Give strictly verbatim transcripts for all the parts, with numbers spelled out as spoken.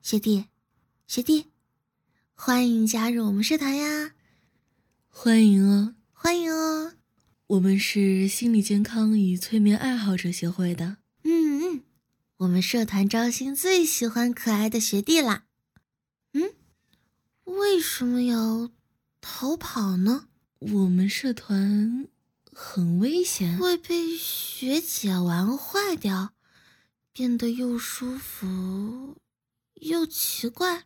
学弟，学弟，欢迎加入我们社团呀！ 欢迎哦， 欢迎哦！ 我们是心理健康与催眠爱好者协会的。 嗯嗯，我们社团招新最喜欢可爱的学弟啦。嗯，为什么要逃跑呢？ 我们社团很危险， 会被学姐玩坏掉，变得又舒服又奇怪。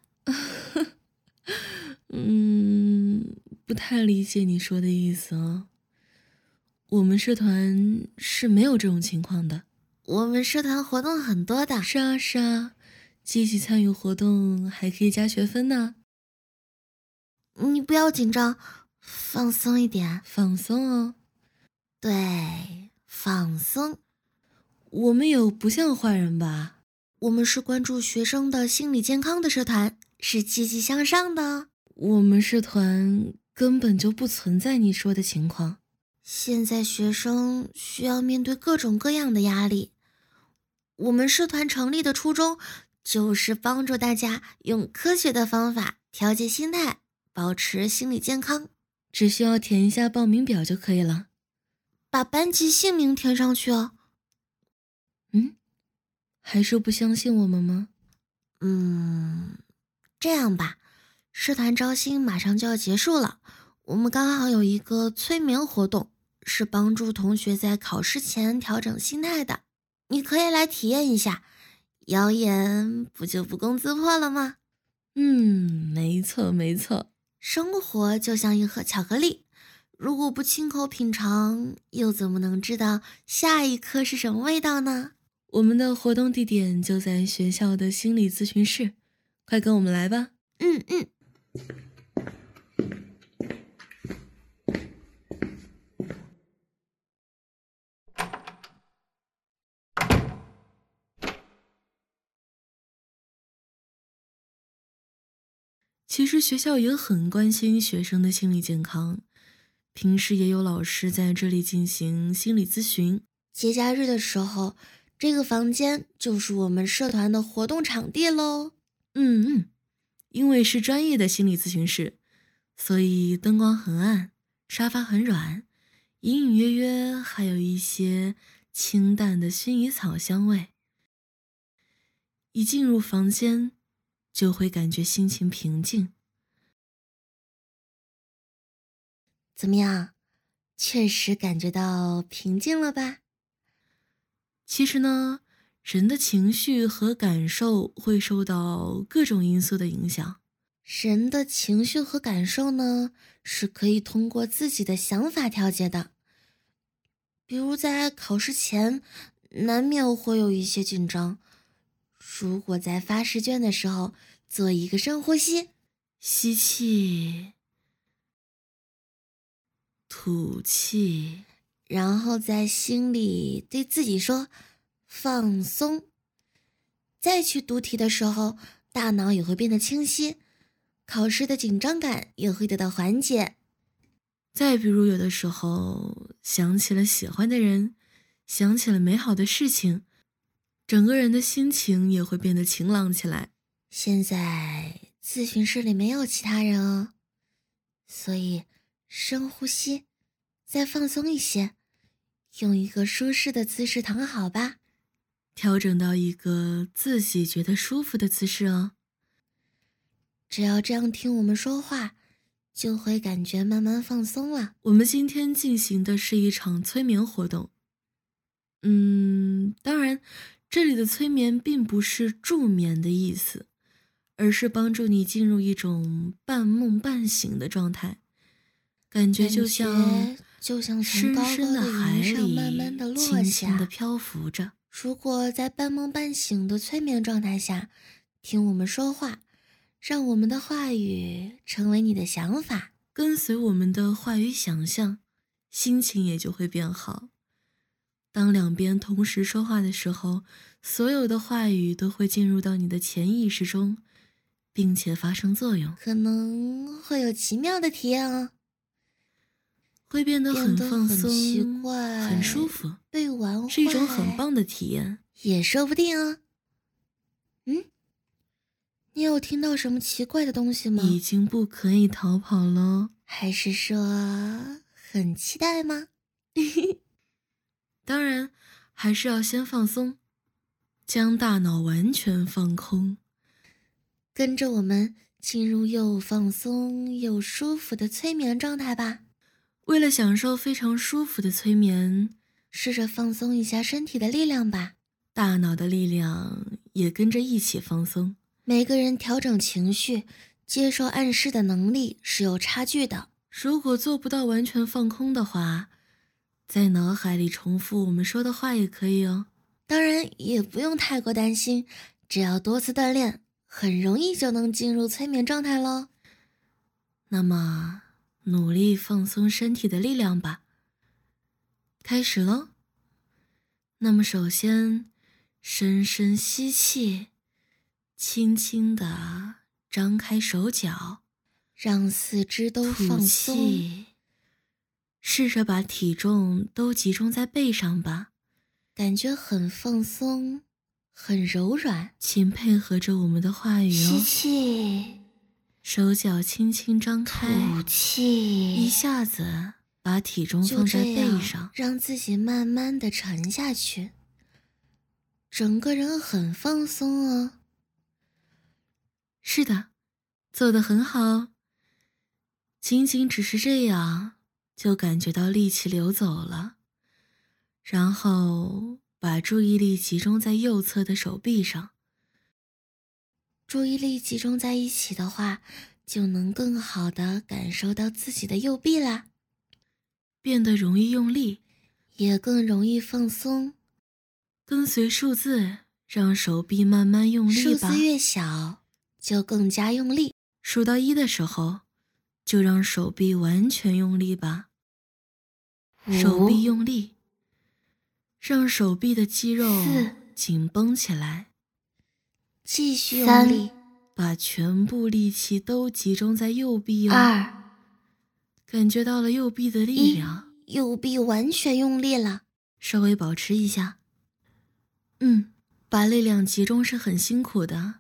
嗯，不太理解你说的意思哦。我们社团是没有这种情况的。 我们社团活动很多的。 是啊是啊，积极参与活动还可以加学分呢。 你不要紧张，放松一点。 放松哦。 对，放松。 我们有不像坏人吧？ 我们是关注学生的心理健康的社团，是积极向上的。 我们社团根本就不存在你说的情况。 现在学生需要面对各种各样的压力，我们社团成立的初衷就是帮助大家用科学的方法调节心态，保持心理健康。 只需要填一下报名表就可以了。 把班级姓名填上去哦。 嗯，还是不相信我们吗？ 嗯，这样吧，社团招新马上就要结束了，我们刚好有一个催眠活动，是帮助同学在考试前调整心态的，你可以来体验一下，谣言不就不攻自破了吗？ 嗯，没错没错。 生活就像一盒巧克力，如果不亲口品尝，又怎么能知道下一颗是什么味道呢？ 我们的活动地点就在学校的心理咨询室，快跟我们来吧。 嗯嗯。 其实学校也很关心学生的心理健康，平时也有老师在这里进行心理咨询。 节假日的时候，这个房间就是我们社团的活动场地喽。 嗯嗯，因为是专业的心理咨询室，所以灯光很暗，沙发很软，隐隐约约还有一些清淡的薰衣草香味。一进入房间，就会感觉心情平静。 怎么样？确实感觉到平静了吧？ 其实呢，人的情绪和感受会受到各种因素的影响。 人的情绪和感受呢，是可以通过自己的想法调节的。比如在考试前，难免会有一些紧张。如果在发试卷的时候，做一个深呼吸， 吸气，吐气， 然后在心里对自己说放松。再去读题的时候，大脑也会变得清晰，考试的紧张感也会得到缓解。 再比如有的时候想起了喜欢的人，想起了美好的事情，整个人的心情也会变得晴朗起来。 现在咨询室里没有其他人哦，所以深呼吸，再放松一些，用一个舒适的姿势躺好吧， 调整到一个自己觉得舒服的姿势哦。 只要这样听我们说话，就会感觉慢慢放松了。 我们今天进行的是一场催眠活动。嗯，当然，这里的催眠并不是助眠的意思，而是帮助你进入一种半梦半醒的状态，感觉就像就像深深的海里慢慢的落下， 轻轻的漂浮着。 如果在半梦半醒的催眠状态下，听我们说话，让我们的话语成为你的想法， 跟随我们的话语想象，心情也就会变好。当两边同时说话的时候，所有的话语都会进入到你的潜意识中，并且发生作用， 可能会有奇妙的体验哦， 会变得很放松， 很奇怪， 很舒服， 被玩坏是一种很棒的体验， 也说不定哦。嗯，你有听到什么奇怪的东西吗？ 已经不可以逃跑了。 还是说很期待吗？ 当然，还是要先放松，将大脑完全放空。 跟着我们进入又放松又舒服的催眠状态吧。 为了享受非常舒服的催眠， 试着放松一下身体的力量吧， 大脑的力量也跟着一起放松。 每个人调整情绪、接受暗示的能力是有差距的。 如果做不到完全放空的话，在脑海里重复我们说的话也可以哦。 当然也不用太过担心，只要多次锻炼，很容易就能进入催眠状态咯。 那么努力放松身体的力量吧。开始咯。那么首先深深吸气，轻轻地张开手脚， 让四肢都放松。 吐气，试着把体重都集中在背上吧， 感觉很放松，很柔软。 请配合着我们的话语哦。 吸气， 手脚轻轻张开， 吐气， 一下子把体重就放在这样背上， 让自己慢慢的沉下去，整个人很放松哦。 是的，做得很好。仅仅只是这样，就感觉到力气流走了，然后把注意力集中在右侧的手臂上。 注意力集中在一起的话，就能更好的感受到自己的右臂啦， 变得容易用力， 也更容易放松。 跟随数字，让手臂慢慢用力吧。 数字越小，就更加用力。 数到一的时候，就让手臂完全用力吧。手臂用力，让手臂的肌肉紧绷起来。 继续用力， 把全部力气都集中在右臂哦。 二， 感觉到了右臂的力量， 右臂完全用力了。 稍微保持一下。嗯，把力量集中是很辛苦的，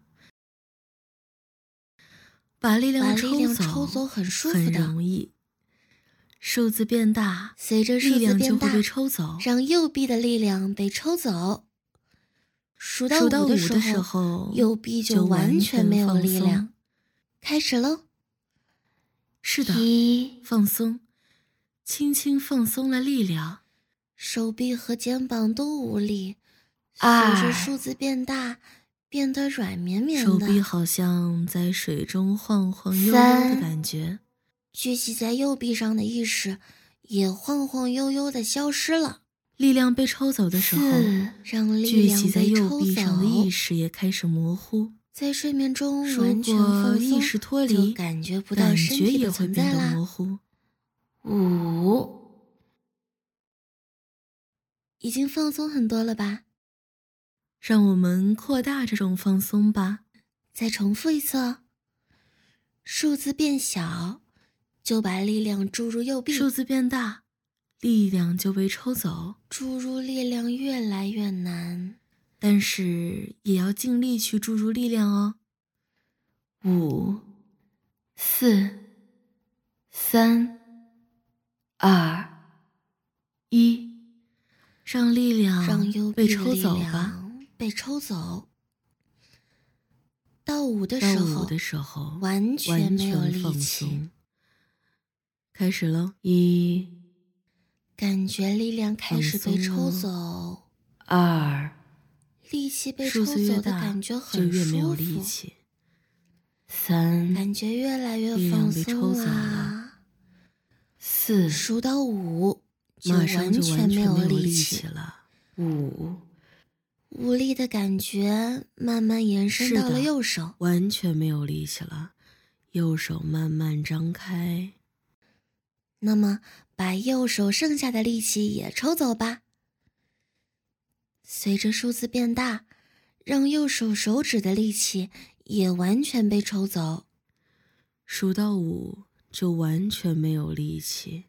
把力量抽走， 把力量抽走很舒服的， 很容易。数字变大， 随着数字力量变大， 就会被抽走， 让右臂的力量被抽走。数到数到五的时时候， 候， 右臂就完全没有力量。 放松。 开始喽！ 是的， 一， 放松，轻轻放松了力量， 手臂和肩膀都无力。 二， 随着数字变大，变得软绵绵的。 手臂好像在水中晃晃悠悠的感觉。 聚集在右臂上的意识也晃晃悠悠的消失了。 力量被抽走的时候， 让力聚量集在右被抽走， 臂上的意识也开始模糊。 在睡眠中如完全放松， 果意识脱离， 就感觉不到身体的存在啦。 模糊。 五，已经放松很多了吧？ 让我们扩大这种放松吧。 再重复一次哦。数字变小，就把力量注入右臂； 数字变大，力量就被抽走。 注入力量越来越难， 但是也要尽力去注入力量哦。 五、四、三、二、一， 让力量让右被臂抽走吧。 力量被抽走。到五的到时候， 五的时候完全没有力气。 开始喽！一， 感觉力量开始被抽走。 二， 力气被抽走的感觉很就越没有舒服。 力气。三， 感觉越来越放松啦。四，数到五， 马上就完全没有力气了。五， 无力的感觉慢慢延伸到了右手， 完全没有力气了。右手慢慢张开。 那么把右手剩下的力气也抽走吧。随着数字变大，让右手手指的力气也完全被抽走。 数到五就完全没有力气。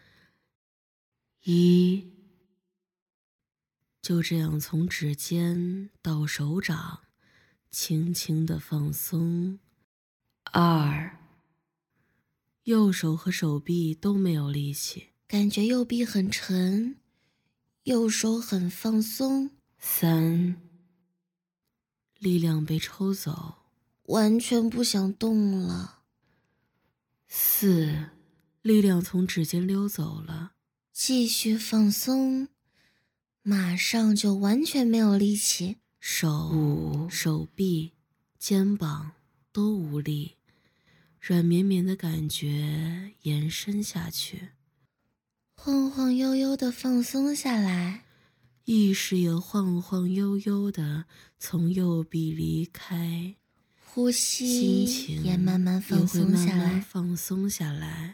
一，就这样从指尖到手掌， 轻轻的放松。二，右手和手臂都没有力气， 感觉右臂很沉，右手很放松。 三，力量被抽走， 完全不想动了。 四，力量从指尖溜走了。 继续放松，马上就完全没有力气。 手、五手臂、肩膀都无力，软绵绵的感觉延伸下去， 晃晃悠悠的放松下来， 意识也晃晃悠悠的从右臂离开， 呼吸心情也慢慢放松下来， 也会慢慢放松下来。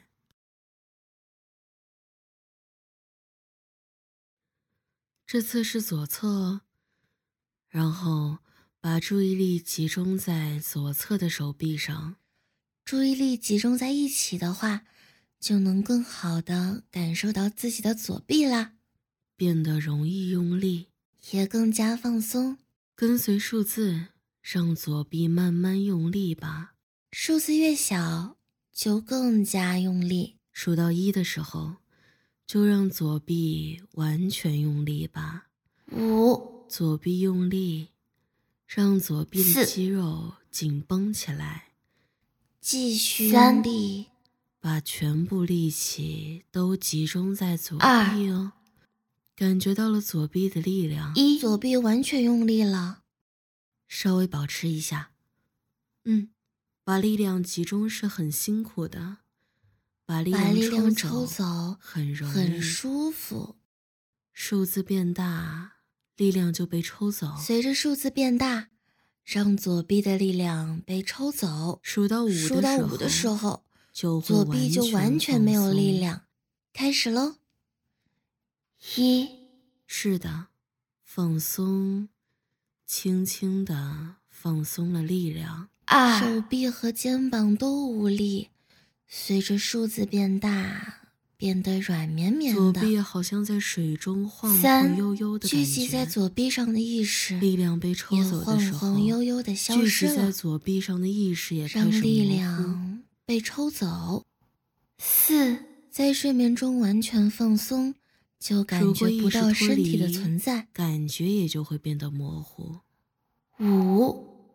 这次是左侧，然后把注意力集中在左侧的手臂上。 注意力集中在一起的话，就能更好的感受到自己的左臂啦， 变得容易用力， 也更加放松。 跟随数字，让左臂慢慢用力吧。 数字越小，就更加用力。 数到一的时候，就让左臂完全用力吧。 五， 左臂用力，让左臂的肌肉紧绷起来。 继续用力， 把全部力气都集中在左臂哦。感觉到了左臂的力量。 一，左臂完全用力了。 稍微保持一下。嗯，把力量集中是很辛苦的，把力量 抽, 把力量走抽走很容易， 很舒服。 数字变大，力量就被抽走。 随着数字变大，让左臂的力量被抽走。 数到五的时候， 数到五的时候， 就左臂就完全没有力量。开始喽！一， 是的，放松，轻轻的放松了力量。 二，手臂和肩膀都无力，随着数字变大，变得软绵绵的。 左臂好像在水中晃晃悠悠的感觉。 聚集在左臂上的意识， 力量被抽走的时候， 晃晃悠悠的消失了。 聚集在左臂上的意识也开始模糊。 让力量被抽走。四，在睡眠中完全放松，就感觉不到身体的存在， 感觉也就会变得模糊。 五，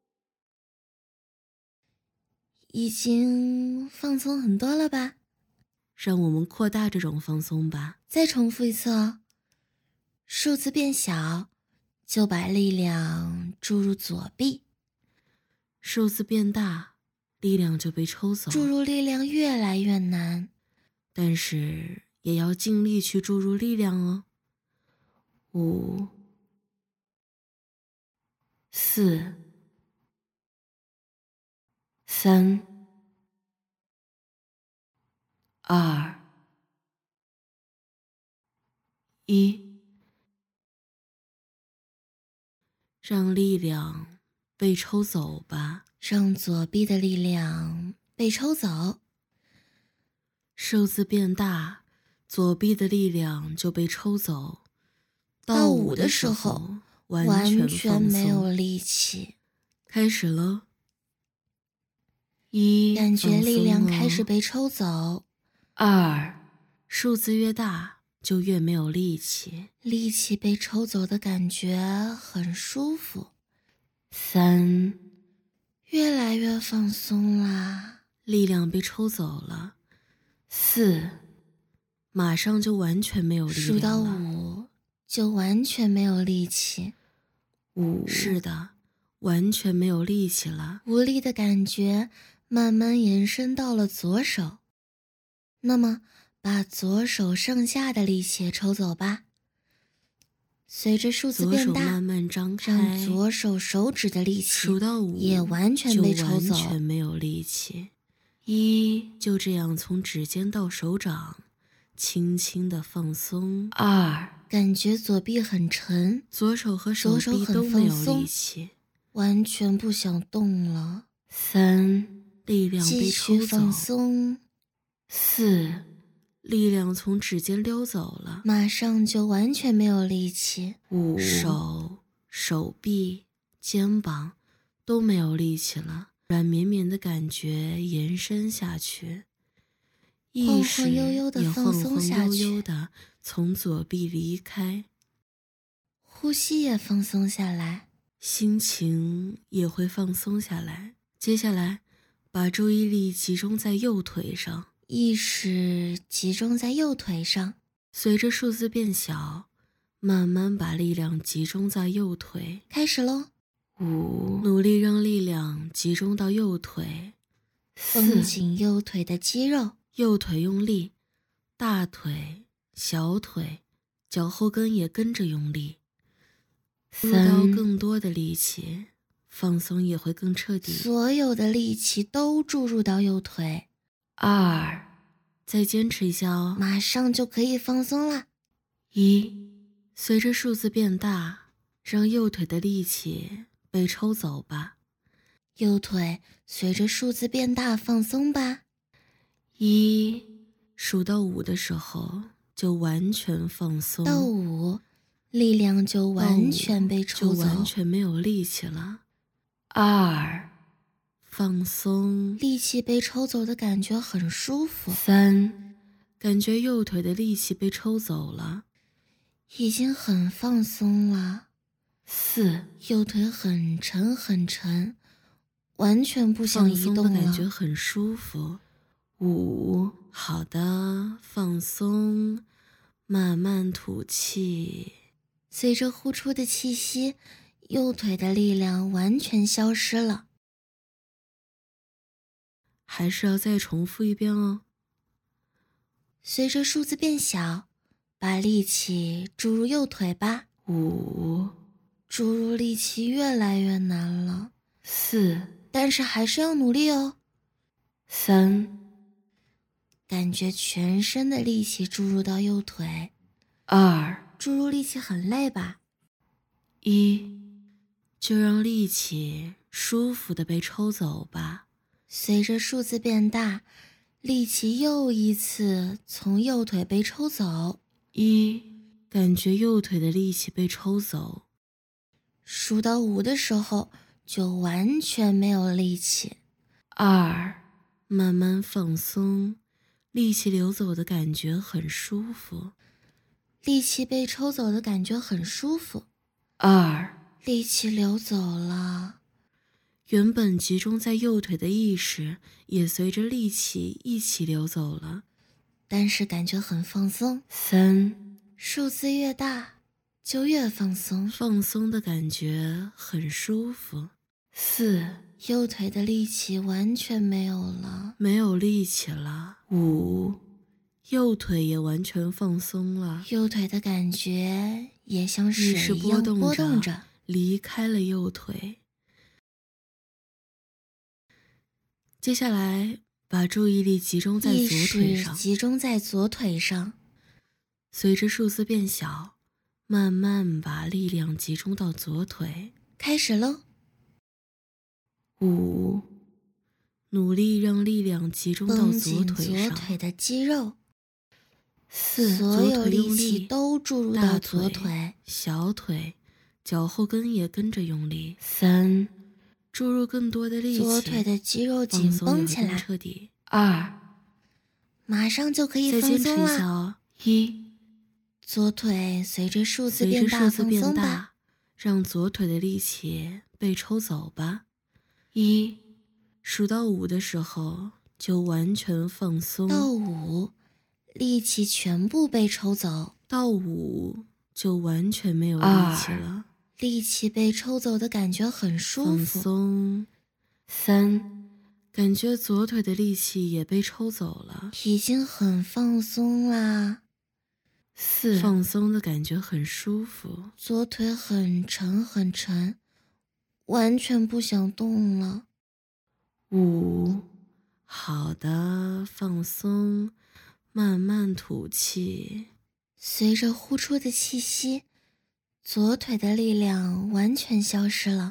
已经放松很多了吧？ 让我们扩大这种放松吧。 再重复一次哦。数字变小，就把力量注入左臂。 数字变大，力量就被抽走。 注入力量越来越难， 但是也要尽力去注入力量哦。五、四、三、二、一，让力量被抽走吧。 让左臂的力量被抽走。 数字变大，左臂的力量就被抽走。 到五的时候，完全没有力气。 开始喽。一， 感觉力量开始被抽走。 二，数字越大就越没有力气， 力气被抽走的感觉很舒服。 三， 越来越放松啦， 力量被抽走了。四，马上就完全没有力量了。 数到五就完全没有力气。 五，是的，完全没有力气了。 无力的感觉慢慢延伸到了左手，那么把左手剩下的力气抽走吧。随着数字变大， 慢慢张开， 让左手手指的力气数到五也完全被抽走， 完全没有力气。一，就这样从指尖到手掌，轻轻的放松。二， 感觉左臂很沉， 左手和手臂都没有力气， 完全不想动了。 三，力量被抽走。 继续放松。 四，力量从指尖溜走了， 马上就完全没有力气。 五，手、手臂、肩膀都没有力气了，软绵绵的感觉延伸下去，意识也晃晃悠悠的从左臂离开， 呼吸也放松下来， 心情也会放松下来。接下来把注意力集中在右腿上， 意识集中在右腿上， 随着数字变小，慢慢把力量集中在右腿。 开始咯。 五，努力让力量集中到右腿。 绷紧右腿的肌肉， 右腿用力，大腿、小腿、脚后跟也跟着用力。注入到更多的力气，放松也会更彻底。 所有的力气都注入到右腿。 二，再坚持一下哦， 马上就可以放松了。 一，随着数字变大，让右腿的力气被抽走吧。 右腿随着数字变大放松吧。 一，数到五的时候就完全放松。 到五，力量就完全被抽走， 就完全没有力气了。二，放松， 力气被抽走的感觉很舒服。 三，感觉右腿的力气被抽走了， 已经很放松了。 四， 右腿很沉很沉，完全不想移动了， 放松的感觉很舒服。五，好的，放松，慢慢吐气。 随着呼出的气息，右腿的力量完全消失了。 还是要再重复一遍哦。 随着数字变小，把力气注入右腿吧。 五， 注入力气越来越难了。 四， 但是还是要努力哦。 三， 感觉全身的力气注入到右腿。 二， 注入力气很累吧？ 一，就让力气舒服的被抽走吧。 随着数字变大，力气又一次从右腿被抽走。 一，感觉右腿的力气被抽走。 数到五的时候就完全没有力气。 二，慢慢放松，力气流走的感觉很舒服。 力气被抽走的感觉很舒服。 二， 力气流走了， 原本集中在右腿的意识也随着力气一起流走了， 但是感觉很放松。 三， 数字越大就越放松， 放松的感觉很舒服。四， 右腿的力气完全没有了， 没有力气了。五，右腿也完全放松了， 右腿的感觉也像水意识一样波动着， 离开了右腿。接下来把注意力集中在左腿上， 集中在左腿上。 随着数字变小，慢慢把力量集中到左腿。 开始喽。 五，努力让力量集中到左腿上。 左腿的肌肉。 四， 所有力气都注入到左腿， 小腿、脚后跟也跟着用力。三，注入更多的力气， 左腿的肌肉紧绷起来。 彻底。二， 马上就可以放松了。 哦、一， 左腿随着数字变大放松吧， 让左腿的力气被抽走吧。一，数到五的时候就完全放松。 到五，力气全部被抽走。 到五就完全没有力气了， 力气被抽走的感觉很舒服。 放松。三，感觉左腿的力气也被抽走了， 已经很放松啦。 四，放松的感觉很舒服， 左腿很沉很沉，完全不想动了。 五，好的，放松，慢慢吐气。 随着呼出的气息，左腿的力量完全消失了。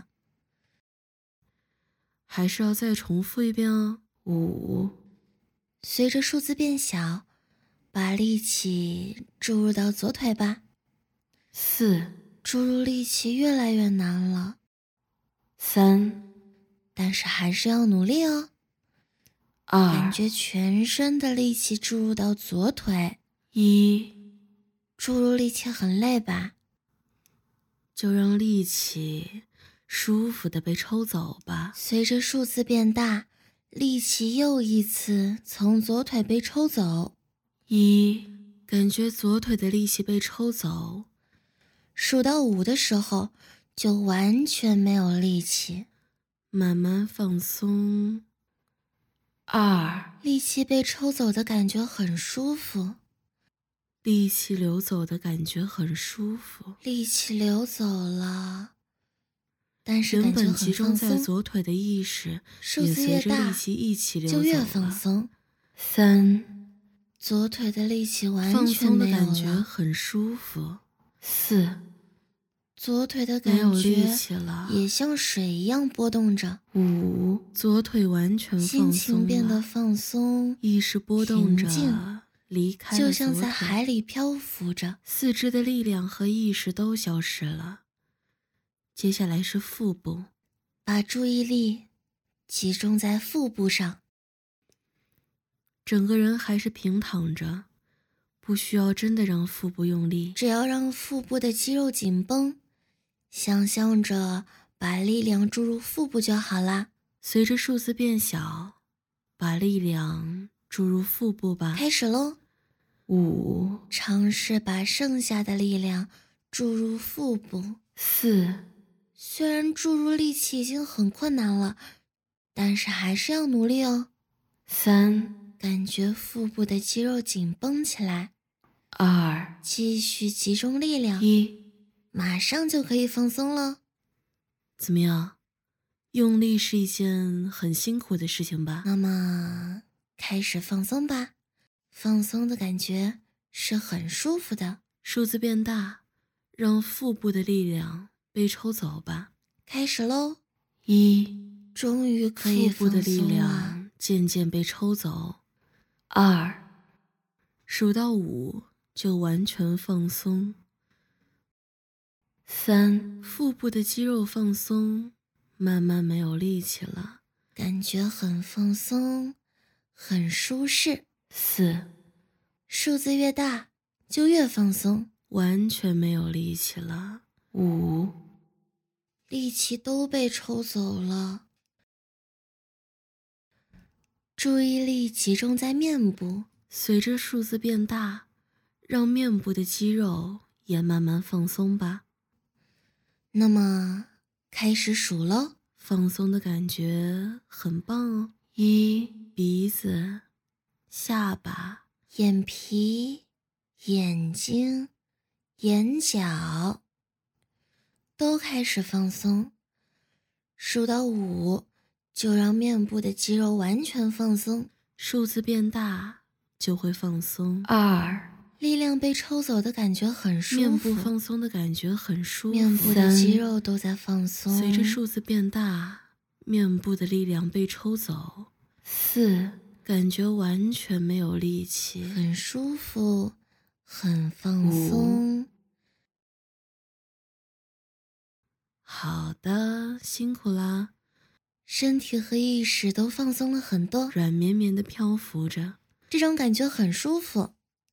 还是要再重复一遍哦。五， 随着数字变小，把力气注入到左腿吧。 四， 注入力气越来越难了。 三， 但是还是要努力哦。 二， 感觉全身的力气注入到左腿。 一， 注入力气很累吧？ 就让力气舒服的被抽走吧。 随着数字变大，力气又一次从左腿被抽走。 一，感觉左腿的力气被抽走。 数到五的时候，就完全没有力气。 慢慢放松。二， 力气被抽走的感觉很舒服。 力气流走的感觉很舒服。 力气流走了，但是原感觉很本集中放松。 在左腿的意识数也随字越大着力气一起流走就越了。 放松。 三， 左腿的力气完放全松的感没有了。 觉很舒服。四， 左腿的没有感力觉气了。 也像水一样波动着。 五，左腿完全心放松情变得了， 放松， 意识波动平静着离开了就像在左腿， 海里漂浮着。 四肢的力量和意识都消失了。接下来是腹部， 把注意力集中在腹部上。 整个人还是平躺着，不需要真的让腹部用力， 只要让腹部的肌肉紧绷，想象着把力量注入腹部就好啦。 随着数字变小，把力量注入腹部吧。 开始喽！ 五， 尝试把剩下的力量注入腹部。 四， 虽然注入力气已经很困难了，但是还是要努力哦。 三， 感觉腹部的肌肉紧绷起来。 二， 继续集中力量， 一， 马上就可以放松了。 怎么样？用力是一件很辛苦的事情吧？ 那么，开始放松吧。放松的感觉是很舒服的。 数字变大，让腹部的力量被抽走吧。 开始喽！ 一， 终于可以腹部的力放松了。 量渐渐被抽走。二，数到五就完全放松。三，腹部的肌肉放松，慢慢没有力气了， 感觉很放松，很舒适。 四， 数字越大就越放松， 完全没有力气了。五， 力气都被抽走了。注意力集中在面部， 随着数字变大，让面部的肌肉也慢慢放松吧。 那么开始数喽。 放松的感觉很棒哦。一，鼻子、下巴、 眼皮、眼睛、眼角都开始放松。数到五，就让面部的肌肉完全放松。 数字变大就会放松。二， 力量被抽走的感觉很舒服， 面部放松的感觉很舒服。 面部的肌肉都在放松。 随着数字变大，面部的力量被抽走。四，感觉完全没有力气， 很舒服，很放松。 好的，辛苦啦。 身体和意识都放松了很多， 软绵绵的漂浮着， 这种感觉很舒服。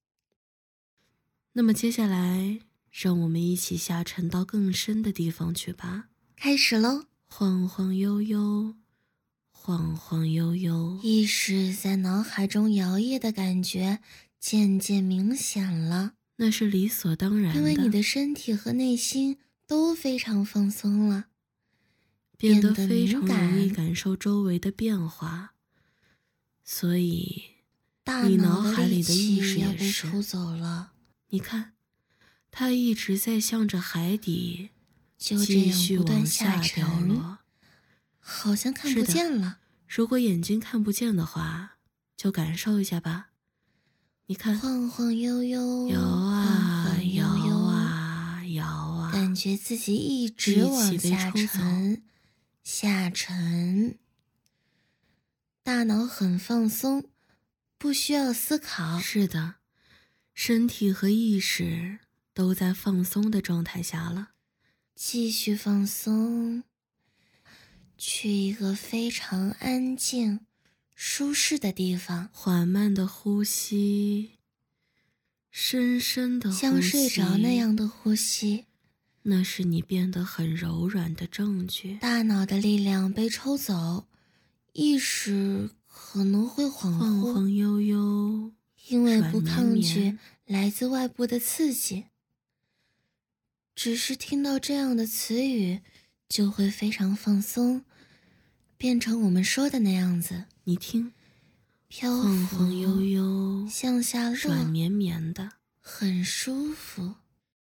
那么接下来，让我们一起下沉到更深的地方去吧。 开始喽！ 晃晃悠悠，晃晃悠悠， 意识在脑海中摇曳的感觉渐渐明显了， 那是理所当然的， 因为你的身体和内心都非常放松了， 变得变得非常容易敏感感受周围的变化，所以大你脑的力脑海里的意识气要被也是抽走了， 你看，它一直在向着海底就这继续样不断往下下掉沉， 落。 好像看是的不见了。 如果眼睛看不见的话，就感受一下吧。你看， 晃晃悠悠， 摇啊晃晃悠摇悠， 啊摇啊， 感觉自己一直往下沉，下沉。大脑很放松，不需要思考。 是的，身体和意识都在放松的状态下了。 继续放松， 去一个非常安静、舒适的地方， 缓慢的呼吸，深深的呼吸， 像睡着那样的呼吸。 那是你变得很柔软的证据。 大脑的力量被抽走，意识可能会恍惚， 晃晃悠悠， 因为不抗软绵拒绵来自外部的刺激。只是听到这样的词语，就会非常放松，变成我们说的那样子。 你听， 漂浮晃晃悠悠， 向下落， 软绵绵的， 很舒服。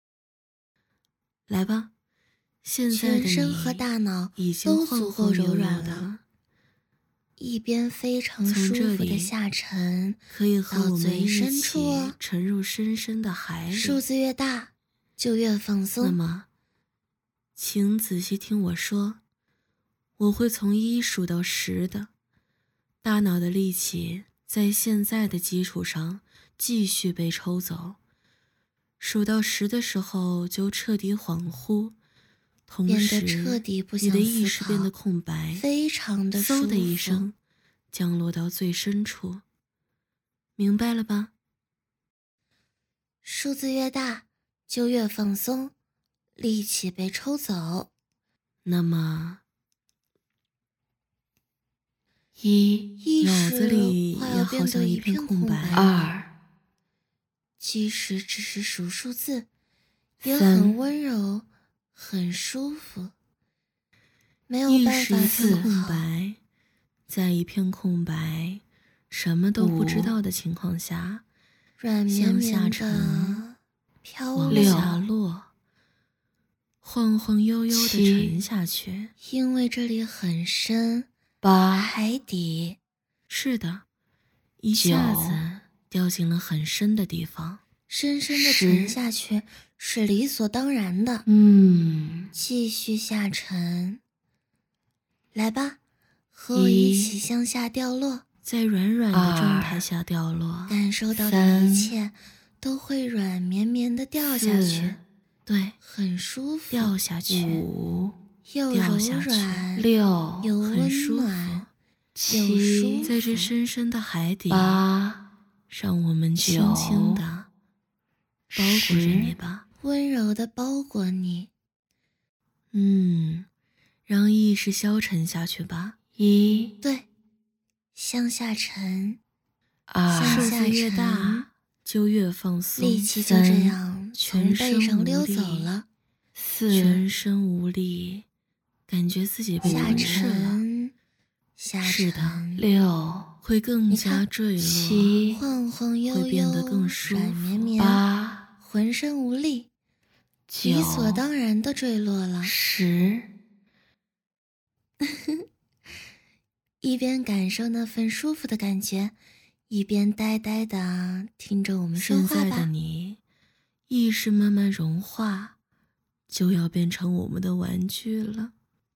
来吧，现在的全身和大脑你已经都足够晃晃悠悠柔软了。 的了。 一边非常从舒这里服的下沉， 可以和到我们一最深起处哦。 沉入深深的海里。 数字越大，就越放松。 那么，请仔细听我说，我会从一数到十的。大脑的力气在现在的基础上继续被抽走。数到十的时候，就彻底恍惚，同变时得彻底不你的想思考， 意识变得空白， 非常的舒服。 嗖的一声，降落到最深处。明白了吧？ 数字越大，就越放松，力气被抽走。 那么， 一，意脑子识里快也好像要变得一片空白。 片空白。 二， 即使只是数数字，也三很温柔，很舒服。没有意办法识一片空思考， 白，在一片空白、什么都不知道的情况下， 软绵向下绵沉的飘往落。 下落，晃晃悠悠的七沉下去。 因为这里很深， 八， 海底。 是的，一下子掉进了很深的地方。 深深的沉下去是理所当然的。 嗯， 继续下沉。来吧，和我一起向下掉落， 在软软的状态下掉落， 感受到的一切都会软绵绵的掉下去。 对， 很舒服。 掉下去。 五，又柔掉下去。 软， 六， 又温很舒服。 暖，又舒服。 在这深深的海底， 八， 让我们轻轻的包裹着你吧， 温柔的包裹你。 嗯，让意识消沉下去吧。 一，对，向下沉。 二， 向下数字越沉， 大就越放松， 力气就这样从背上溜走了。 四，全身无力，感觉自己被下吞噬了。 沉，下沉。 是的，六会更加坠落。 七，晃晃悠悠， 会变得更舒服。 软绵绵。 八， 浑身无力， 九， 理所当然的坠落了。 十， 一边感受那份舒服的感觉，一边呆呆的听着我们说话吧。 现在的你，意识慢慢融化，就要变成我们的玩具了。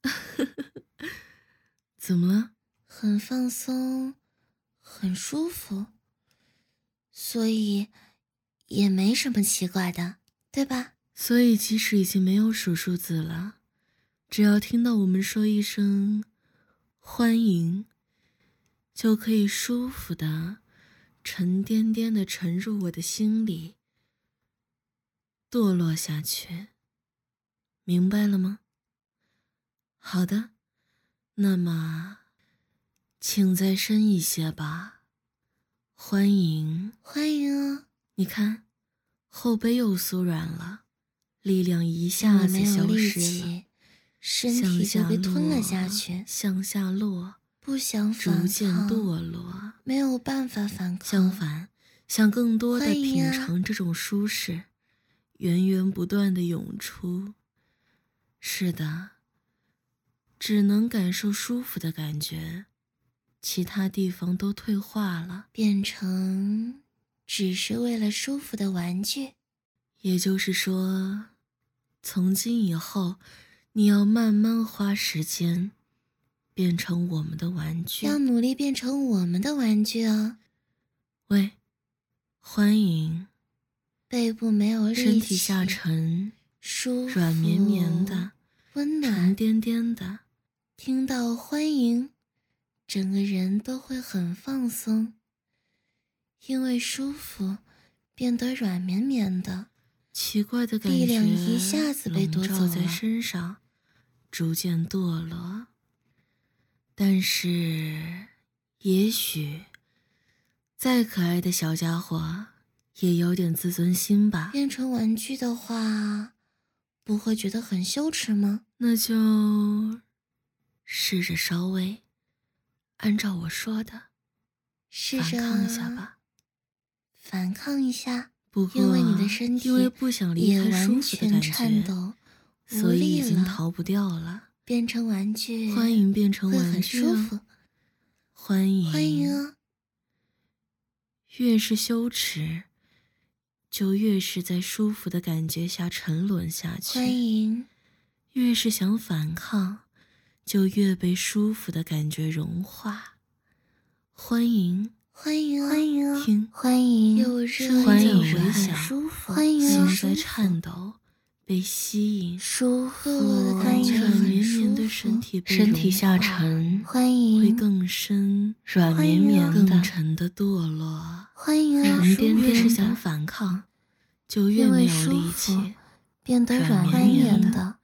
怎么了？ 很放松，很舒服，所以也没什么奇怪的，对吧？ 所以即使已经没有数数字了，只要听到我们说一声欢迎，就可以舒服的沉甸甸的沉入我的心里，堕落下去。明白了吗？好的，那么请再深一些吧。欢迎， 欢迎啊！ 你看，后背又酥软了，力量一下子消失了， 身体就被吞了下去， 向下落， 不想反抗， 逐渐堕落， 没有办法反抗。 相反，想更多的品尝这种舒适，源源不断的涌出。是的，只能感受舒服的感觉，其他地方都退化了， 变成只是为了舒服的玩具。 也就是说，从今以后，你要慢慢花时间变成我们的玩具， 要努力变成我们的玩具哦。 喂，欢迎。 背部没有力气， 身体下沉， 舒服， 软绵绵的， 温暖， 沉甸甸的， 听到欢迎，整个人都会很放松，因为舒服，变得软绵绵的。 奇怪的感觉力量一下子被夺走笼罩在了身上，逐渐堕落。但是，也许，再可爱的小家伙，也有点自尊心吧。 变成玩具的话，不会觉得很羞耻吗？ 那就试着稍微按照我说的试着反抗一下吧。 反抗一下， 不过因为你的身体因为不想离也完开舒服的全感觉， 颤抖，无所以已经力了。 逃不掉了。 变成玩具， 欢迎变成会很玩具啊！ 舒服。 欢迎欢迎啊！ 越是羞耻，就越是在舒服的感觉下沉沦下去。 欢迎， 越是想反抗，就越被舒服的感觉融化。欢迎， 欢迎啊！欢迎啊！ 听， 欢迎，有声热音在有回响， 舒服。欢迎啊！ 心在颤抖，被吸引， 舒服的感觉感觉软绵绵很的身体被身体下融化沉。欢迎， 会更深、 软绵绵的更沉的堕落。 欢迎啊！ 沉甸越是的想反抗，就越因为没有力舒服气， 变得软软绵绵绵的。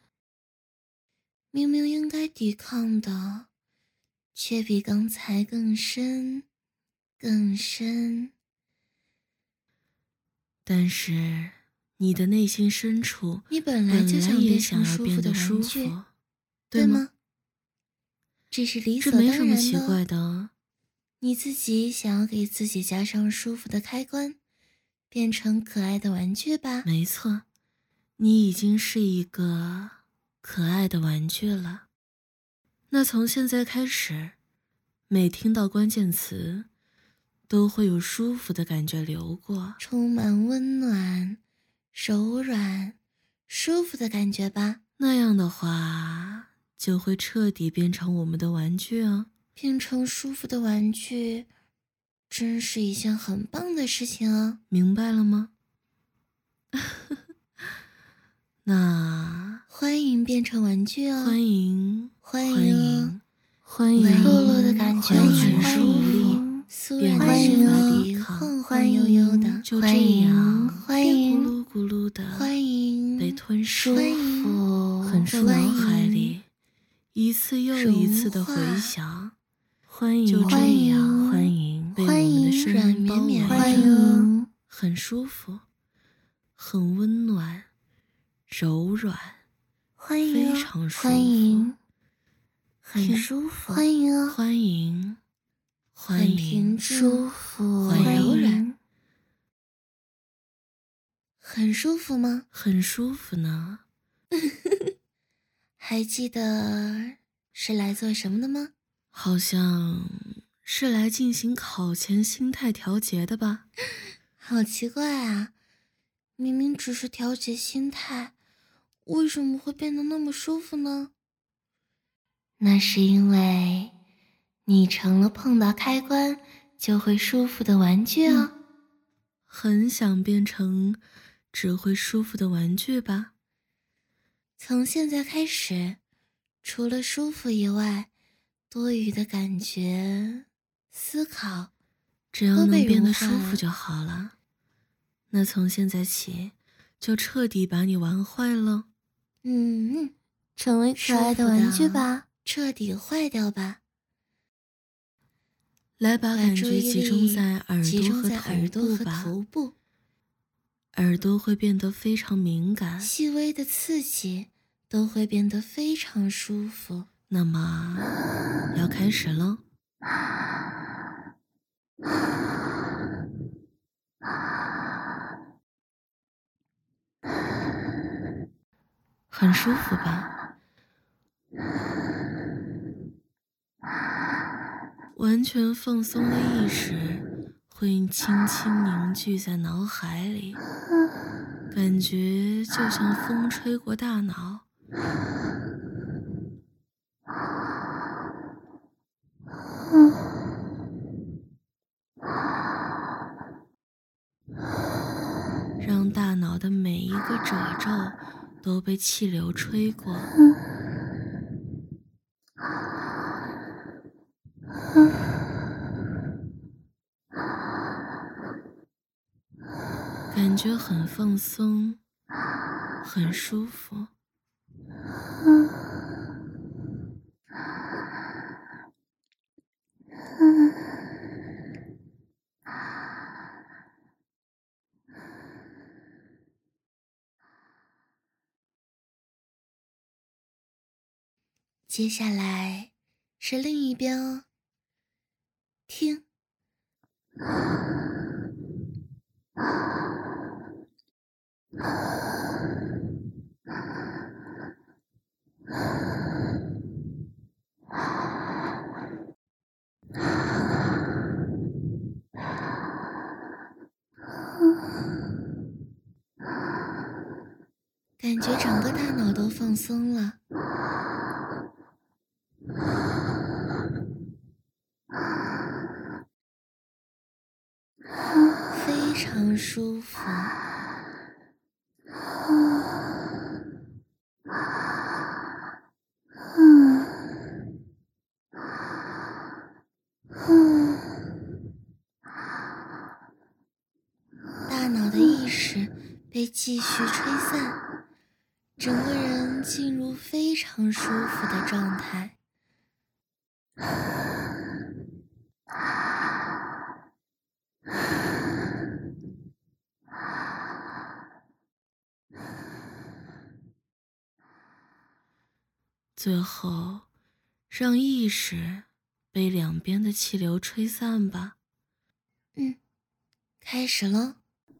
明明应该抵抗的，却比刚才更深，更深。 但是你的内心深处， 你本来就想也变想要变成舒服的得舒玩具， 服， 对吗？ 这是理这所当然的。 没什么奇怪的。 你自己想要给自己加上舒服的开关，变成可爱的玩具吧。 没错，你已经是一个可爱的玩具了。那从现在开始，每听到关键词，都会有舒服的感觉流过， 充满温暖、柔软、舒服的感觉吧。 那样的话，就会彻底变成我们的玩具哦。 变成舒服的玩具，真是一件很棒的事情啊！ 明白了吗？那欢迎变成玩具哦！ 欢迎， 欢迎， 欢迎！落落的感觉很舒服，酥软的身体晃晃悠悠的， 就这样， 欢迎， 咕噜咕噜的， 欢迎， 被吞噬， 欢迎， 很在脑海里一次又一次的回响。欢迎， 就这样， 欢迎，被我欢们的迎，软声音包绵绵， 围欢迎， 很舒服，很温暖，柔软， 欢迎， 非常舒服， 欢迎， 很舒服， 欢迎， 欢迎，欢很迎， 平静，舒服， 欢迎柔软，很舒服吗？ 很舒服呢。 还记得是来做什么的吗？ 好像是来进行考前心态调节的吧？ 好奇怪啊，明明只是调节心态，为什么会变得那么舒服呢？那是因为你成了碰到开关就会舒服的玩具哦。 嗯，很想变成只会舒服的玩具吧？ 从现在开始，除了舒服以外，多余的感觉、思考， 只要能变得舒服就好了。那从现在起，就彻底把你玩坏了。 嗯，成为可爱的玩具吧，彻底坏掉吧。 来，把感觉集中在耳朵和头部， 耳朵会变得非常敏感， 细微的刺激都会变得非常舒服。 那么，要开始喽。很舒服吧？完全放松的意识会轻轻凝聚在脑海里，感觉就像风吹过大脑，让大脑的每一个褶皱都被气流吹过， 感觉很放松，很舒服。 接下来是另一边哦，听。感觉整个大脑都放松了，非常舒服。大脑的意识被继续吹散，整个人进入非常舒服的状态。 最后，让意识被两边的气流吹散吧。 嗯，开始咯。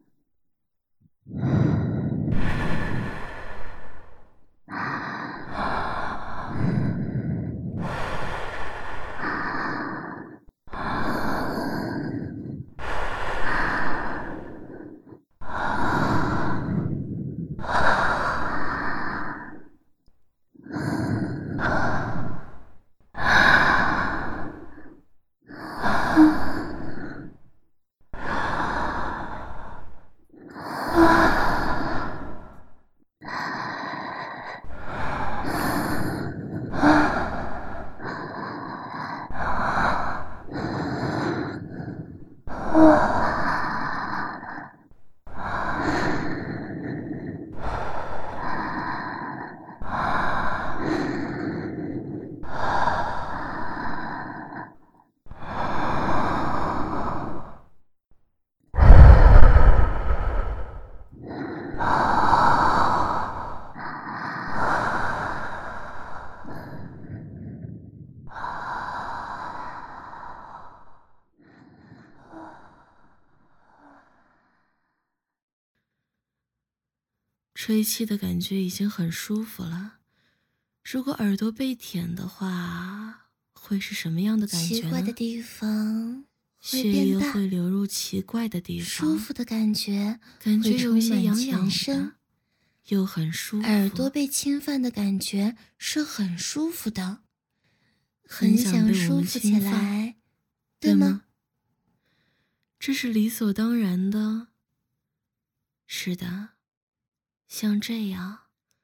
吹气的感觉已经很舒服了，如果耳朵被舔的话，会是什么样的感觉呢？ 奇怪的地方会血液变大， 会流入奇怪的地方， 舒服的感觉感觉有一些痒痒全身的，又很舒服。 耳朵被侵犯的感觉是很舒服的， 很想想被我们舒服起侵犯， 来， 对吗？ 吗？这是理所当然的。是的，像这样。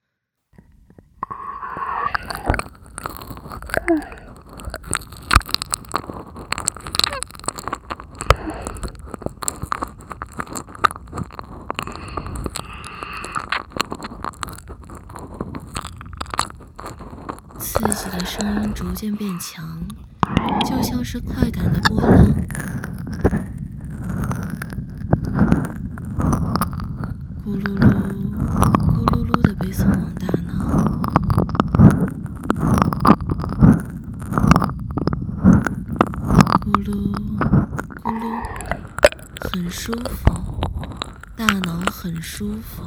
刺激的声音逐渐变强，就像是快感的波浪。咕噜噜，咕噜噜的被送往大脑。咕噜，咕噜，很舒服，大脑很舒服。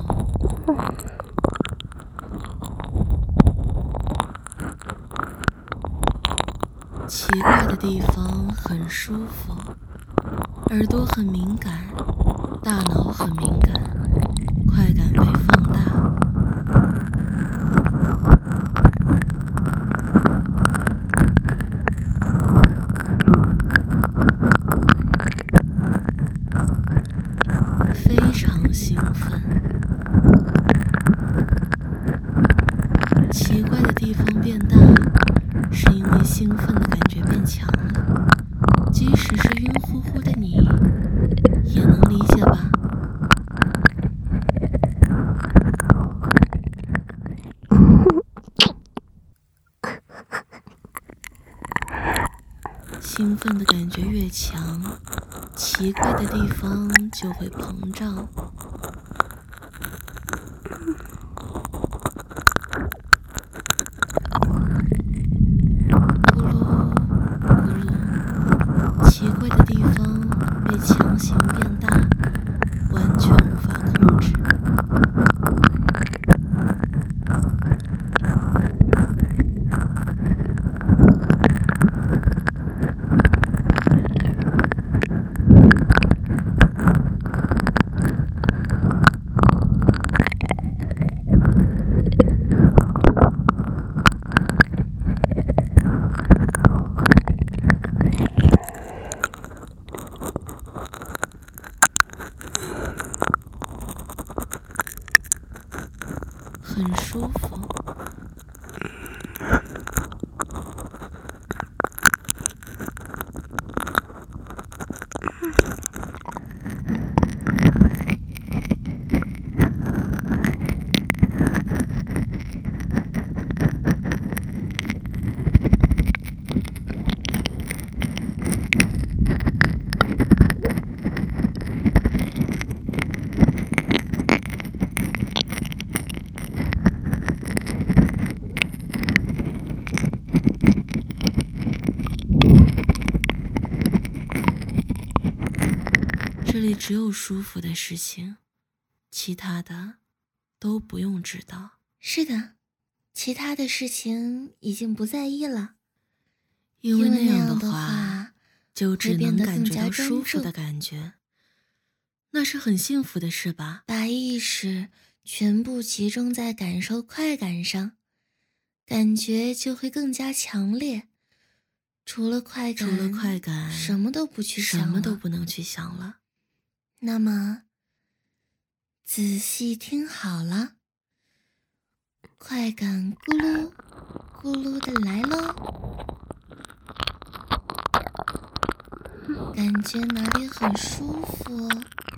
奇怪的地方很舒服，耳朵很敏感，大脑很敏感，快感被放大。非常兴奋。奇怪的地方变大，是因为兴奋的感觉变强了。 兴奋的感觉越强，奇怪的地方就会膨胀。咕噜咕噜，奇怪的地方被强行变大，完全无法控制。很舒服。这里只有舒服的事情，其他的都不用知道。 是的，其他的事情已经不在意了， 因为那样的的话，就只能感觉到舒服的感觉，那是很幸福的事吧？ 把意识全部集中在感受快感上，感觉就会更加强烈。除了快感， 除了快感， 什么都不去想了， 什么都不能去想了。 那么，仔细听好了，快感咕噜咕噜的来喽，感觉哪里很舒服？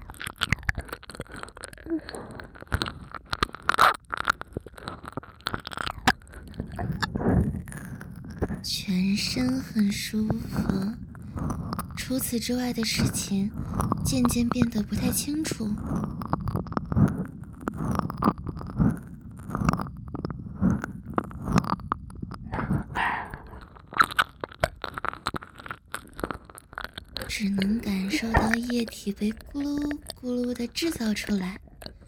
全身很舒服，除此之外的事情渐渐变得不太清楚。只能感受到液体被咕噜咕噜的制造出来。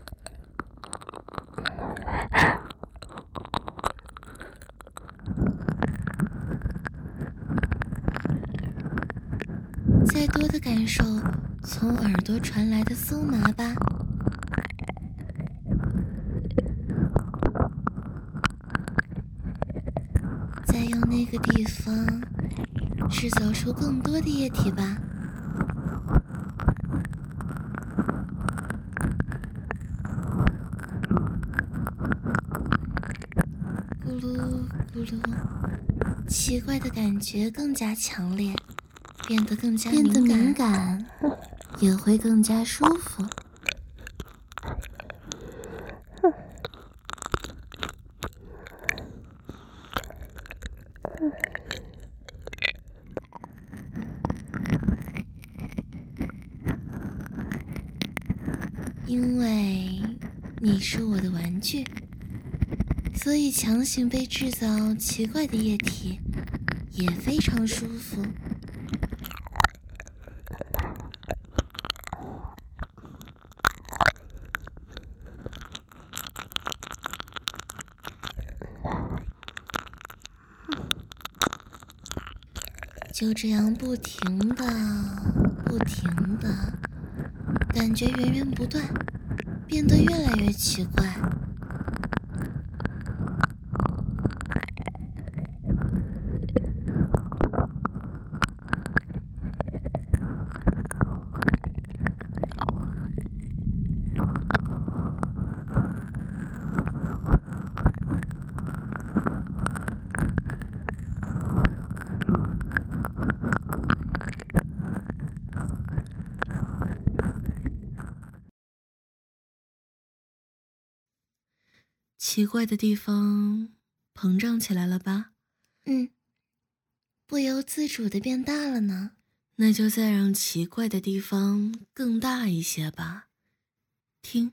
再多的感受从耳朵传来的酥麻吧。再用那个地方制造出更多的液体吧。咕噜咕噜，奇怪的感觉更加强烈，变得更加敏感，变得敏感也会更加舒服。因为你是我的玩具，所以强行被制造奇怪的液体也非常舒服。就这样不停的不停的感觉源源不断，变得越来越奇怪。 奇怪的地方膨胀起来了吧？ 嗯， 不由自主地变大了呢？ 那就再让奇怪的地方更大一些吧。听，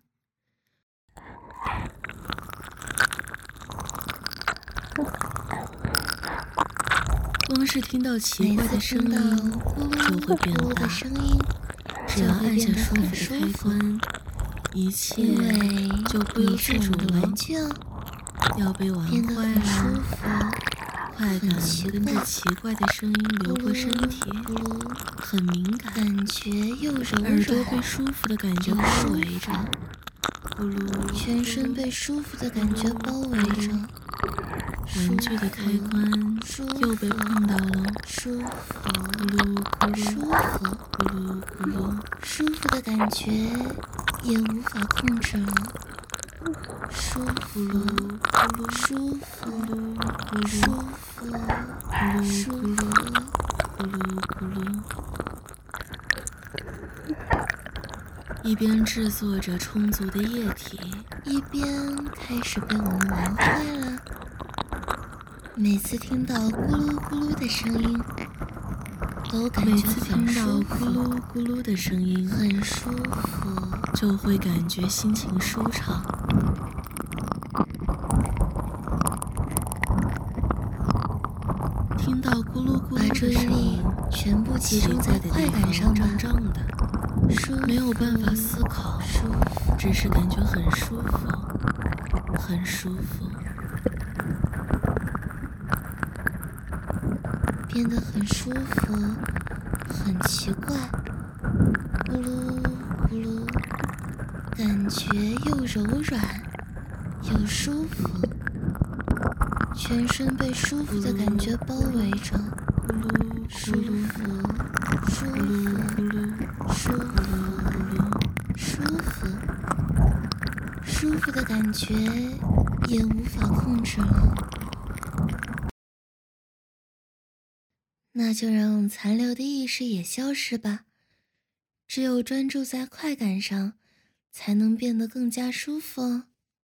光是听到奇怪的声音就会变大。只要按下舒服的开关，一切就不由自主了。要被玩坏了，快感跟着奇怪的声音流过身体，很敏感， 感觉又柔软， 耳朵被舒服的感觉包围着，咕噜， 全身被舒服的感觉包围着。 玩具的开关又被碰到了， 舒服， 咕噜咕噜， 舒服， 咕噜咕噜， 舒服的感觉也无法控制了。舒服， 咕噜， 舒服， 咕噜， 舒服，舒服， 咕噜咕噜。一边制作着充足的液体， 一边开始被我们玩坏了。每次听到咕噜咕噜的声音，都感觉很舒服， 咕噜咕噜的声音很舒服， 就会感觉心情舒畅。听到咕噜咕噜的声音， 全部集中在快感上吧， 胀胀的，没有办法思考，只是感觉很舒服，很舒服。 变得很舒服，很奇怪，咕噜咕噜，感觉又柔软又舒服，全身被舒服的感觉包围着， 咕噜舒服，舒服，舒服，舒服，舒服的感觉也无法控制了。那就让残留的意识也消失吧。只有专注在快感上，才能变得更加舒服哦。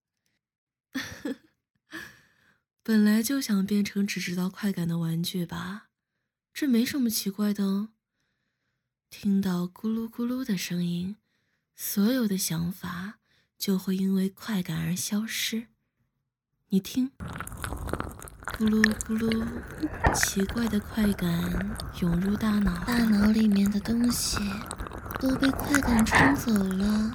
本来就想变成只知道快感的玩具吧，这没什么奇怪的哦。听到咕噜咕噜的声音，所有的想法就会因为快感而消失。你听，咕噜咕噜，奇怪的快感涌入大脑， 大脑里面的东西都被快感冲走了，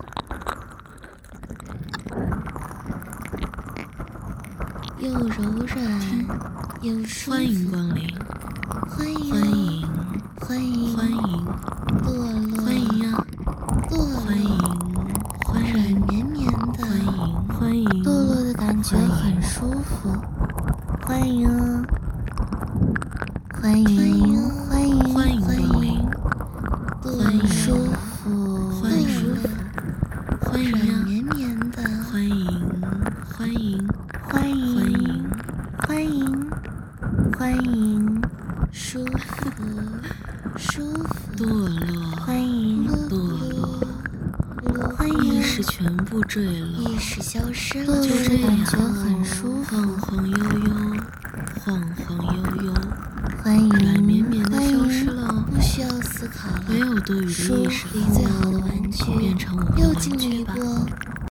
又柔软又舒服。 欢迎光临， 欢迎欢迎， 欢迎欢迎， 堕落， 欢迎呀， 堕落， 欢迎，欢软迎， 绵绵的， 欢迎，欢迎， 堕落的感觉很舒服。欢迎哦，欢迎，欢迎， 欢迎光临，欢迎， 舒服， 欢迎，欢迎呀， 软绵绵的， 欢迎，欢迎， 欢迎， 欢迎， 欢迎，欢迎，舒服，舒服， 堕落， 欢迎， 堕落， 欢迎， 意识全部坠落， 意识消失了， 就这样， 感觉很舒服， 晃晃悠悠，晃晃悠悠， 欢迎， 软绵绵的消失了， 不需要思考了， 没有多余的意识， 离最好的玩具变成我们的又玩进了一具吧。 步。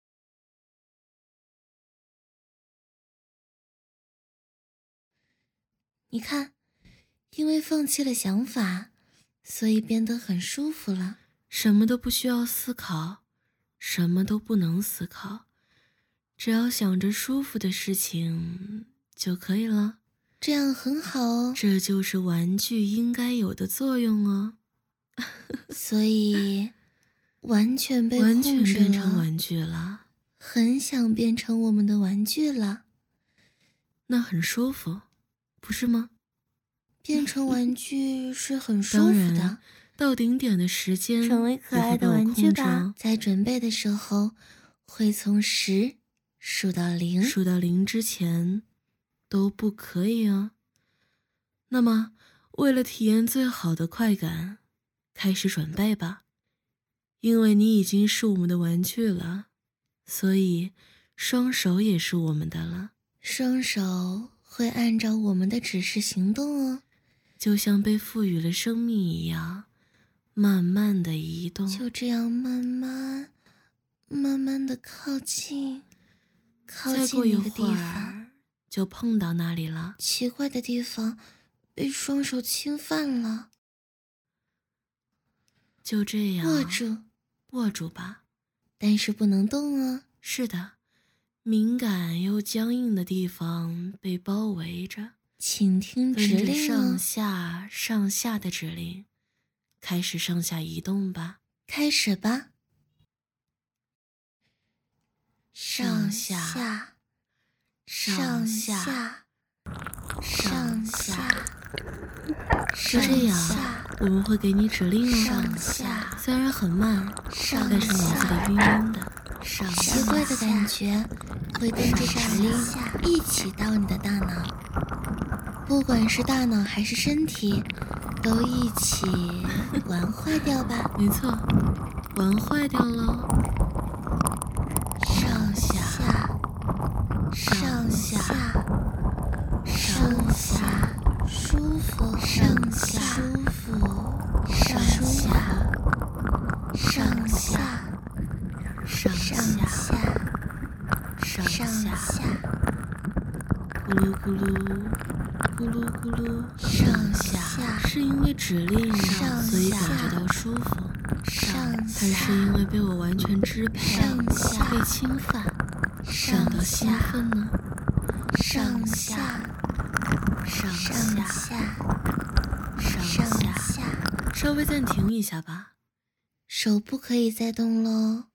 你看，因为放弃了想法，所以变得很舒服了。 什么都不需要思考，什么都不能思考，只要想着舒服的事情就可以了。 这样很好哦。 这就是玩具应该有的作用哦。 所以，完全被完控制了， 全变成玩具了， 很想变成我们的玩具了。 那很舒服，不是吗？ 变成玩具是很舒服的。 当然，到顶点的时间成为可爱的玩具吧。 哦、 在准备的时候，会从十数到零， 数到零之前都不可以哦。那么，为了体验最好的快感，开始准备吧。因为你已经是我们的玩具了，所以双手也是我们的了。 双手会按照我们的指示行动哦。 就像被赋予了生命一样，慢慢的移动， 就这样慢慢慢慢的靠近，靠再过一近那个地会方， 儿就碰到那里了。 奇怪的地方被双手侵犯了， 就这样握住， 握住吧。 但是不能动啊。 是的，敏感又僵硬的地方被包围着， 请听指跟着令上哦。 下上下的指令，开始上下移动吧。 开始吧。 上下下上下下上下就这样，我们会给你指令哦。 上下虽然很慢， 上但是脑子里晕晕的。上奇怪的感觉会跟着指令一起到你的大脑，不管是大脑还是身体，都一起玩坏掉吧。 没错，玩坏掉了。 上下上下上下舒服，上下舒服，上下上下上上下下上下咕噜咕噜咕噜咕噜， 上下是因为指令所以感觉到舒服， 上还是因为被我完全支配、被侵犯感到兴奋呢？ 上下上上下下上下，稍微暂停一下吧。 手不可以再动喽。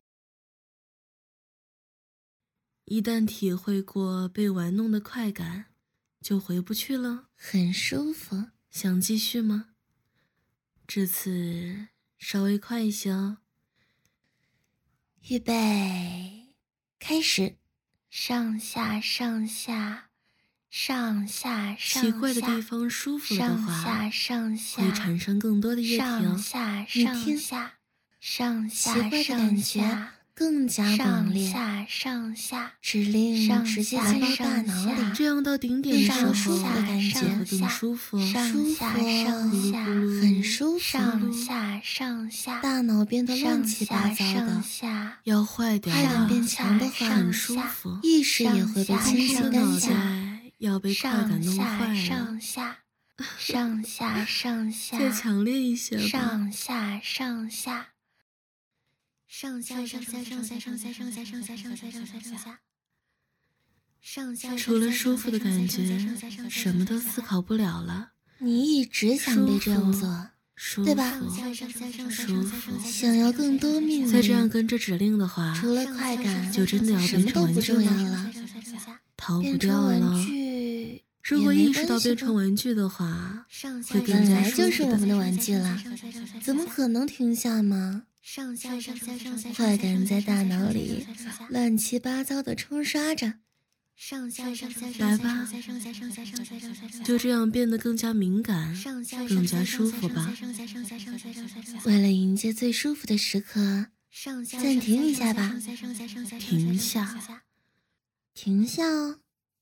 一旦体会过被玩弄的快感，就回不去了。 很舒服。 想继续吗？这次稍微快一些哦。 预备，开始。上下上下上下上下， 奇怪的地方舒服了的话， 上下上下会产生更多的液体哦。 上下上下上下上下更加猛烈， 上下上下指令直接进入大脑里， 这样到顶点的时候， 舒服的感觉会更舒服哦。 舒服，很舒服， 上下上下， 大脑变得乱七八糟的， 要坏掉了。 快感变强的话， 很舒服， 意识也会被清洗干净。 要被快感弄坏了。 上下上下上下， 再强烈一些吧。 上下上下。上下上下上下上下上下上下上下上下上下，上下除了舒服的感觉，什么都思考不了了。 你一直想被这样做，对吧？ 舒服， 想要更多命令。 再这样跟着指令的话， 除了快感， 就真的要什么都不重要了， 逃不掉了。如果意识到变成玩具的话，会更本来加舒服的。 就是我们的玩具了，怎么可能停下吗？快感在大脑里乱七八糟的冲刷着， 来吧，就这样变得更加敏感，更加舒服吧。 为了迎接最舒服的时刻，暂停一下吧。 停下， 停下哦。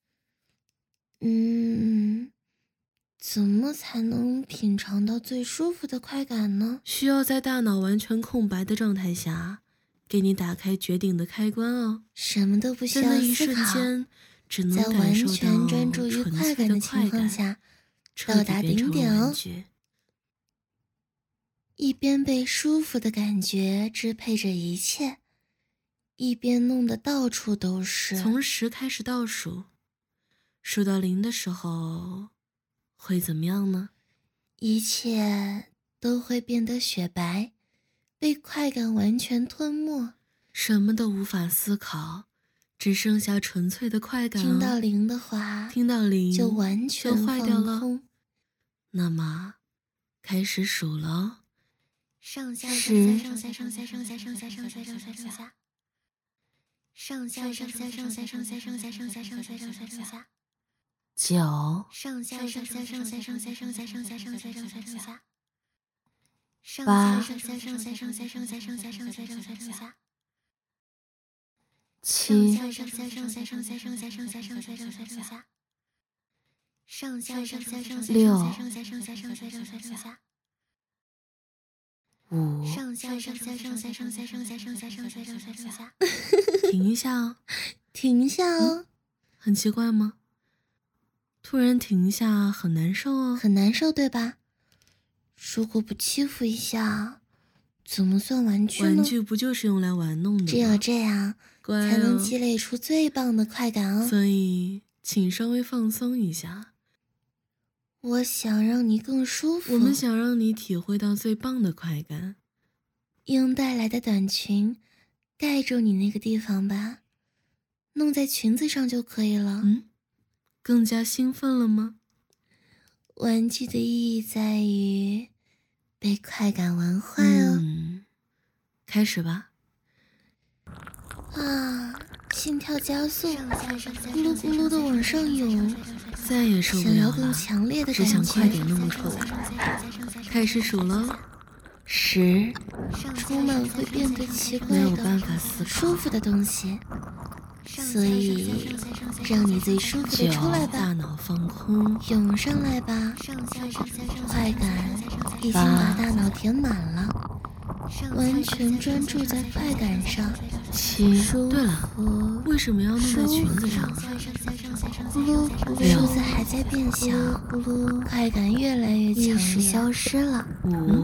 嗯，怎么才能品尝到最舒服的快感呢？ 需要在大脑完全空白的状态下，给你打开绝顶的开关哦。 什么都不需在那要一瞬思考， 间，只能在完感受到全专注于纯快感粹的的情况下， 彻底到达变成了顶点哦。 玩具。 一边被舒服的感觉支配着一切，一边弄得到处都是。 从十开始倒数，数到零的时候，会怎么样呢？ 一切都会变得雪白，被快感完全吞没， 什么都无法思考，只剩下纯粹的快感哦。 听到零的话， 听到零就完全就坏掉了。 放空。 那么，开始数了哦。 上下十上下上下上下上下上下上下上下上下上下上下上下上下上下上下上下上下九上下上下上下上下上下上下上下上下上下八上下上下上下上下上下上下上下上下七上下上下上下上下上下上下上下上下上下上下上下上下六上下上下上下上下上下五， 上下上下上下上下上下上下上下上下上下， 停一下哦， 停一下哦， 很奇怪吗？突然停下很难受哦， 很难受对吧？如果不欺负一下，怎么算玩具呢？ 玩具不就是用来玩弄的吗？ 只有这样， 乖哦， 才能积累出最棒的快感哦。 所以，请稍微放松一下。 我想让你更舒服。 我们想让你体会到最棒的快感。 用带来的短裙盖住你那个地方吧，弄在裙子上就可以了。 嗯，更加兴奋了吗？ 玩具的意义在于被快感玩坏哦。 嗯，开始吧。 啊，心跳加速，咕噜咕噜的往上涌， 再也受不想要了了， 更强烈的只感觉， 想快点弄出来。开始数喽，十， 充满会变得奇怪没有的、 办法思考， 舒服的东西，所以让你最舒服的九， 出来吧， 大脑放空， 涌上来吧，快感已经把大脑填满了，完全专注在快感上。 七， 舒对了， 服， 为什么要弄在裙子上啊？ 咕噜咕噜，数字还在变小，咕噜，快感越来越强烈，意识消失了。 五，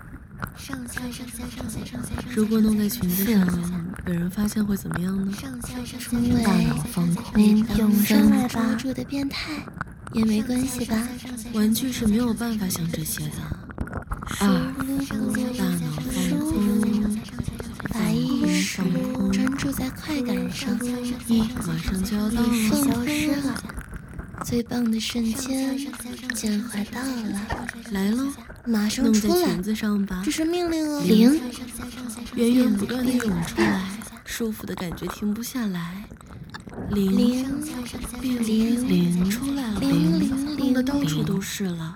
如果弄在裙子上，被人发现会怎么样呢？ 因为大脑放空， 涌上来吧，住的变态也没关系吧？ 玩具是没有办法想这些的。二，大脑放空， 把意识专注在快感上。 一，马上就要到了， 消失了，最棒的瞬间就快到了， 来喽， 马上弄出来在裙，子上吧这。是命令哦。 零，源源不断的涌出来，舒服的感觉停不下来。零， 零零零，出来了， 零零弄得到处都是了。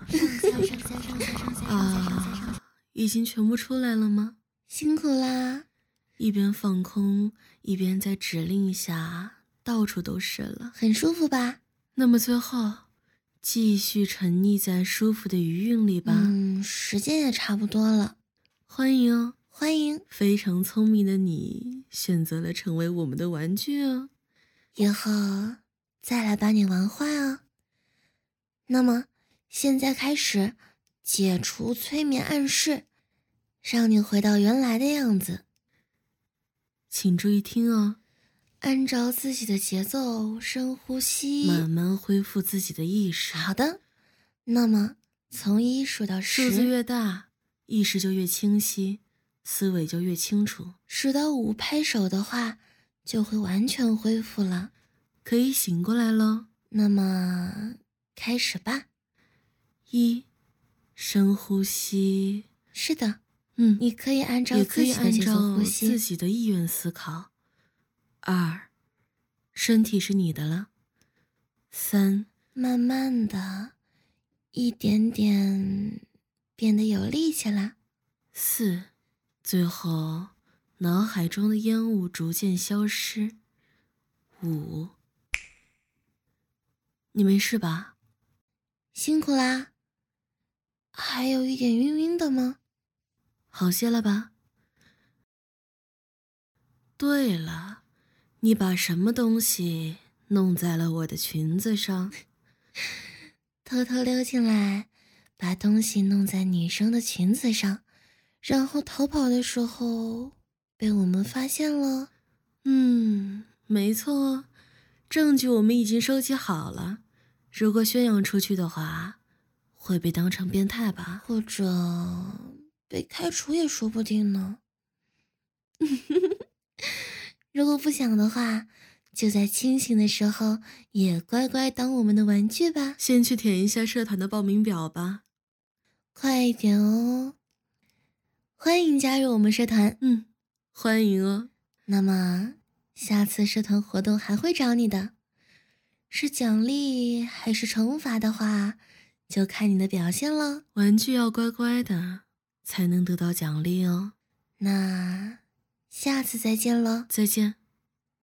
啊，已经全部出来了吗？ 辛苦啦！ 一边放空，一边在指令下，到处都是了。 很舒服吧？ 那么最后，继续沉溺在舒服的余韵里吧。 嗯，时间也差不多了， 欢迎哦， 欢迎。 非常聪明的你，选择了成为我们的玩具哦。 以后再来把你玩坏哦。那么现在开始解除催眠暗示，让你回到原来的样子。 请注意听哦， 按照自己的节奏深呼吸， 慢慢恢复自己的意识。 好的，那么从一数到十， 数字越大，意识就越清晰，思维就越清楚。 数到五拍手的话，就会完全恢复了。 可以醒过来喽。 那么开始吧。 一，深呼吸。 是的， 嗯， 你可以按照也可以按自己的节奏照呼吸。 自己的意愿思考。二，身体是你的了。三， 慢慢的，一点点变得有力气啦。 四，最后脑海中的烟雾逐渐消失。五，你没事吧？ 辛苦啦。还有一点晕晕的吗？ 好些了吧？对了，你把什么东西弄在了我的裙子上？ 偷偷溜进来，把东西弄在女生的裙子上，然后逃跑的时候被我们发现了。 嗯，没错，证据我们已经收集好了。如果宣扬出去的话，会被当成变态吧？ 或者被开除也说不定呢。如果不想的话，就在清醒的时候也乖乖当我们的玩具吧。 先去填一下社团的报名表吧。 快一点哦！欢迎加入我们社团。 嗯，欢迎哦。 那么下次社团活动还会找你的，是奖励还是惩罚的话，就看你的表现了。 玩具要乖乖的，才能得到奖励哦。 那下次再见喽。 再见。